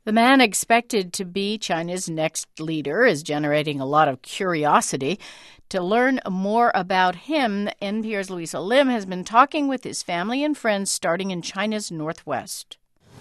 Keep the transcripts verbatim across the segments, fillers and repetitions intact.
The man expected to be China's next leader is generating a lot of curiosity. To learn more about him, N P R's Louisa Lim has been talking with his family and friends starting in China's northwest.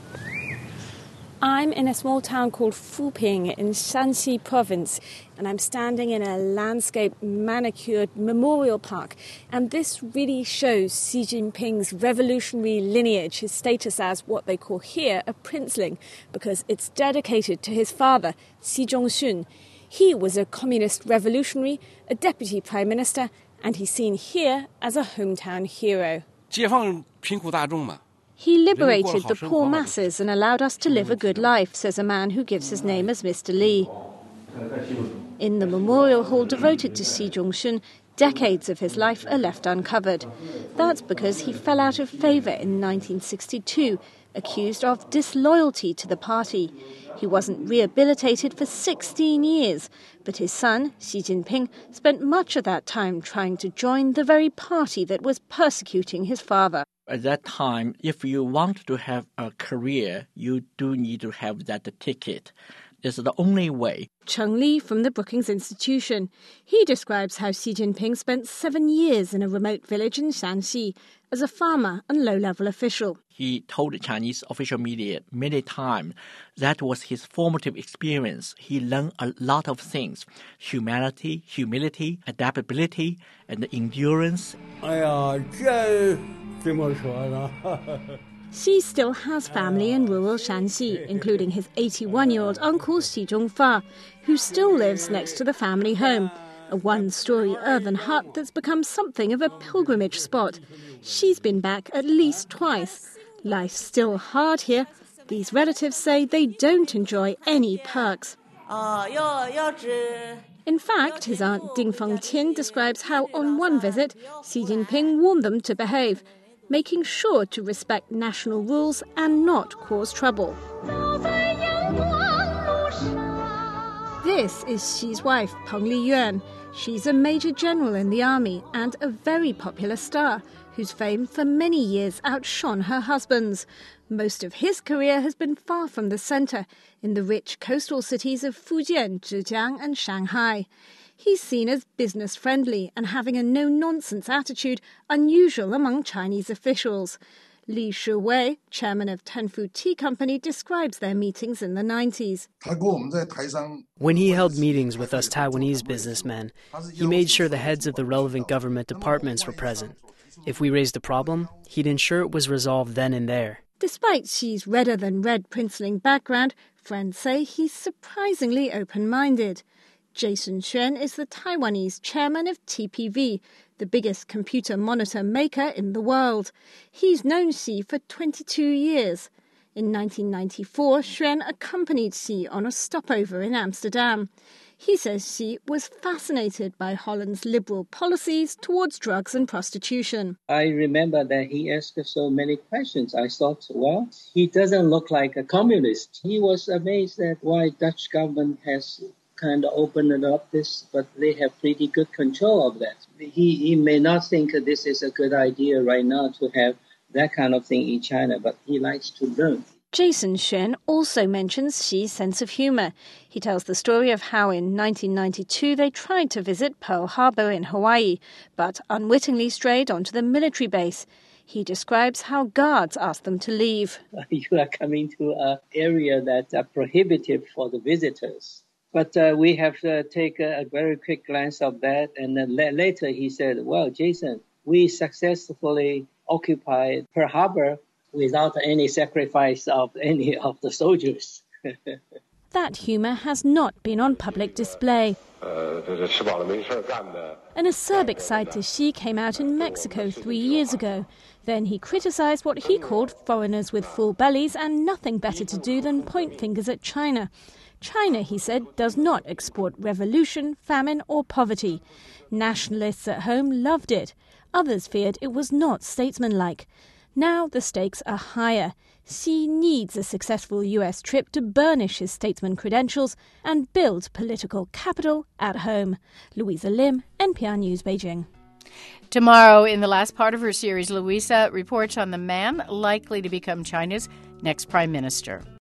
I'm in a small town called Fuping in Shanxi province, and I'm standing in a landscape manicured memorial park. And this really shows Xi Jinping's revolutionary lineage, his status as what they call here a princeling, because it's dedicated to his father, Xi Zhongxun. He was a communist revolutionary, a deputy prime minister, and he's seen here as a hometown hero. 解放贫苦大众嘛。 He liberated the poor masses and allowed us to live a good life, says a man who gives his name as Mister Li. In the memorial hall devoted to Xi Zhongxun, decades of his life are left uncovered. That's because he fell out of favour in nineteen sixty-two, accused of disloyalty to the party. He wasn't rehabilitated for sixteen years, but his son, Xi Jinping, spent much of that time trying to join the very party that was persecuting his father. At that time, if you want to have a career, you do need to have that ticket. It's the only way. Cheng Li from the Brookings Institution. He describes how Xi Jinping spent seven years in a remote village in Shanxi as a farmer and low-level official. He told the Chinese official media many times that was his formative experience. He learned a lot of things: humanity, humility, adaptability, and endurance. 哎呀，这怎么说呢？ Xi still has family in rural Shanxi, including his eighty-one-year-old uncle Xi Zhongfa, who still lives next to the family home, a one-story earthen hut that's become something of a pilgrimage spot. Xi's been back at least twice. Life's still hard here. These relatives say they don't enjoy any perks. In fact, his aunt Ding Fengtian describes how on one visit, Xi Jinping warned them to behave, making sure to respect national rules and not cause trouble. This is Xi's wife, Peng Liyuan. She's a major general in the army and a very popular star, whose fame for many years outshone her husband's. Most of his career has been far from the centre, in the rich coastal cities of Fujian, Zhejiang and Shanghai. He's seen as business-friendly and having a no-nonsense attitude unusual among Chinese officials. Li Shiwei, chairman of Tenfu Tea Company, describes their meetings in the nineties. When he held meetings with us Taiwanese businessmen, he made sure the heads of the relevant government departments were present. If we raised a problem, he'd ensure it was resolved then and there. Despite Xi's redder-than-red princeling background, friends say he's surprisingly open-minded. Jason Xuan is the Taiwanese chairman of T P V, the biggest computer monitor maker in the world. He's known Xi for twenty-two years. In nineteen ninety-four, Xuan accompanied Xi on a stopover in Amsterdam. He says Xi was fascinated by Holland's liberal policies towards drugs and prostitution. I remember that he asked so many questions. I thought, well, he doesn't look like a communist. He was amazed at why Dutch government has kind of opened up this, but they have pretty good control of that. He, he may not think that this is a good idea right now to have that kind of thing in China, but he likes to learn. Jason Xuan also mentions Xi's sense of humour. He tells the story of how in nineteen ninety-two they tried to visit Pearl Harbor in Hawaii, but unwittingly strayed onto the military base. He describes how guards asked them to leave. You are coming to an area that's uh, prohibitive for the visitors. But uh, we have to take a, a very quick glance of that. And then la- later he said, well, Jason, we successfully occupied Pearl Harbor without any sacrifice of any of the soldiers. That humour has not been on public display. An acerbic side to Xi came out in Mexico three years ago. Then he criticised what he called foreigners with full bellies and nothing better to do than point fingers at China. China, he said, does not export revolution, famine or poverty. Nationalists at home loved it. Others feared it was not statesmanlike. Now the stakes are higher. Xi needs a successful U S trip to burnish his statesman credentials and build political capital at home. Louisa Lim, N P R News, Beijing. Tomorrow, in the last part of her series, Louisa reports on the man likely to become China's next prime minister.